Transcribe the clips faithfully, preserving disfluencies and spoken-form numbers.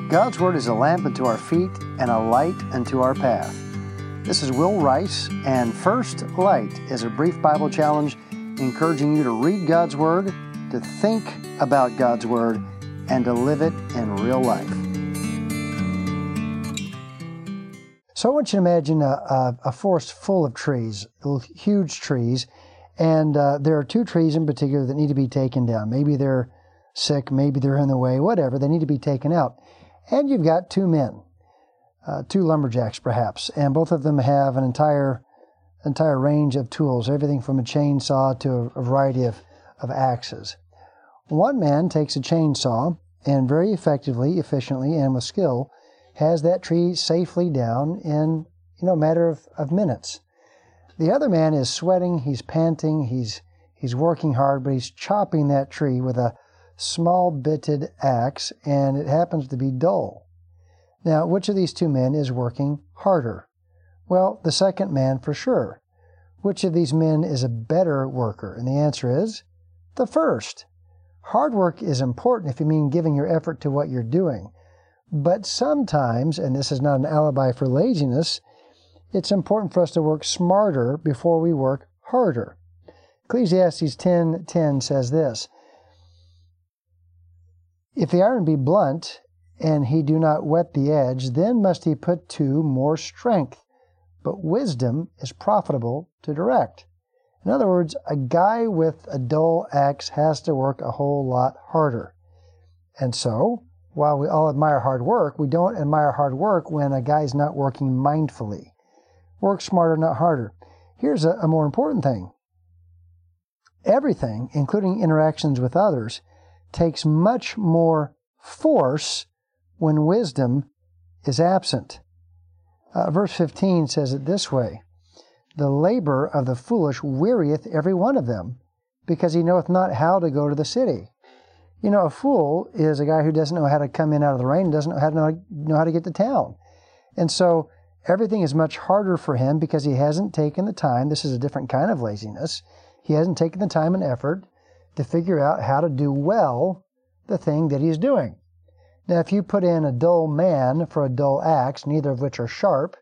God's Word is a lamp unto our feet and a light unto our path. This is Will Rice, and First Light is a brief Bible challenge encouraging you to read God's Word, to think about God's Word, and to live it in real life. So I want you to imagine a, a, a forest full of trees, huge trees, and uh, there are two trees in particular that need to be taken down. Maybe they're sick, maybe they're in the way, whatever, they need to be taken out. And you've got two men, uh, two lumberjacks perhaps, and both of them have an entire entire range of tools, everything from a chainsaw to a, a variety of, of axes. One man takes a chainsaw and very effectively, efficiently, and with skill, has that tree safely down in you know a matter of, of minutes. The other man is sweating, he's panting, he's he's working hard, but he's chopping that tree with a small bitted axe, and it happens to be dull. Now, which of these two men is working harder? Well, the second man for sure. Which of these men is a better worker? And the answer is the first. Hard work is important if you mean giving your effort to what you're doing. But sometimes, and this is not an alibi for laziness, it's important for us to work smarter before we work harder. Ecclesiastes ten ten says this, "If the iron be blunt, and he do not whet the edge, then must he put to more strength. But wisdom is profitable to direct." In other words, a guy with a dull axe has to work a whole lot harder. And so, while we all admire hard work, we don't admire hard work when a guy's not working mindfully. Work smarter, not harder. Here's a, a more important thing. Everything, including interactions with others, takes much more force when wisdom is absent. Uh, verse fifteen says it this way, "The labor of the foolish wearieth every one of them, because he knoweth not how to go to the city." You know, a fool is a guy who doesn't know how to come in out of the rain, doesn't know how to, know, know how to get to town. And so everything is much harder for him because he hasn't taken the time. This is a different kind of laziness. He hasn't taken the time and effort to figure out how to do well the thing that he's doing. Now, if you put in a dull man for a dull axe, neither of which are sharp,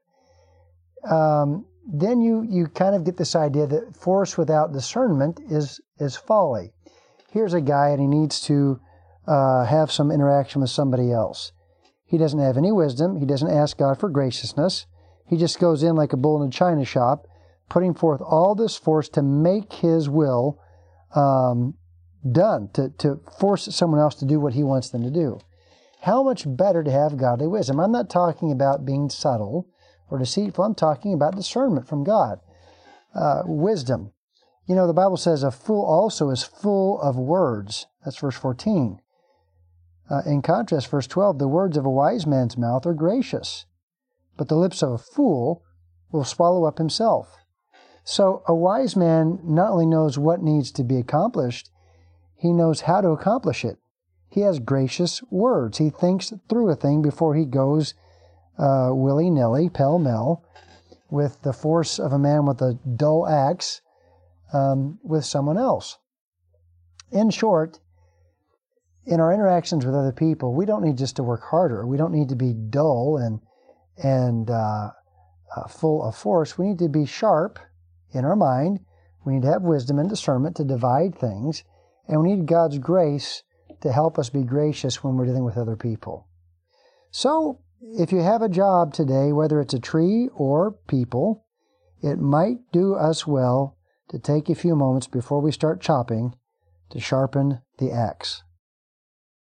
um, then you, you kind of get this idea that force without discernment is, is folly. Here's a guy and he needs to uh, have some interaction with somebody else. He doesn't have any wisdom. He doesn't ask God for graciousness. He just goes in like a bull in a china shop, putting forth all this force to make his will um, done, to, to force someone else to do what he wants them to do. How much better to have godly wisdom? I'm not talking about being subtle or deceitful. I'm talking about discernment from God. Uh, wisdom. You know, the Bible says a fool also is full of words. That's verse fourteen. Uh, in contrast, verse twelve, "The words of a wise man's mouth are gracious, but the lips of a fool will swallow up himself." So a wise man not only knows what needs to be accomplished, he knows how to accomplish it. He has gracious words. He thinks through a thing before he goes uh, willy-nilly, pell-mell, with the force of a man with a dull axe, um, with someone else. In short, in our interactions with other people, we don't need just to work harder. We don't need to be dull and, and uh, uh, full of force. We need to be sharp in our mind. We need to have wisdom and discernment to divide things. And we need God's grace to help us be gracious when we're dealing with other people. So, if you have a job today, whether it's a tree or people, it might do us well to take a few moments before we start chopping to sharpen the axe.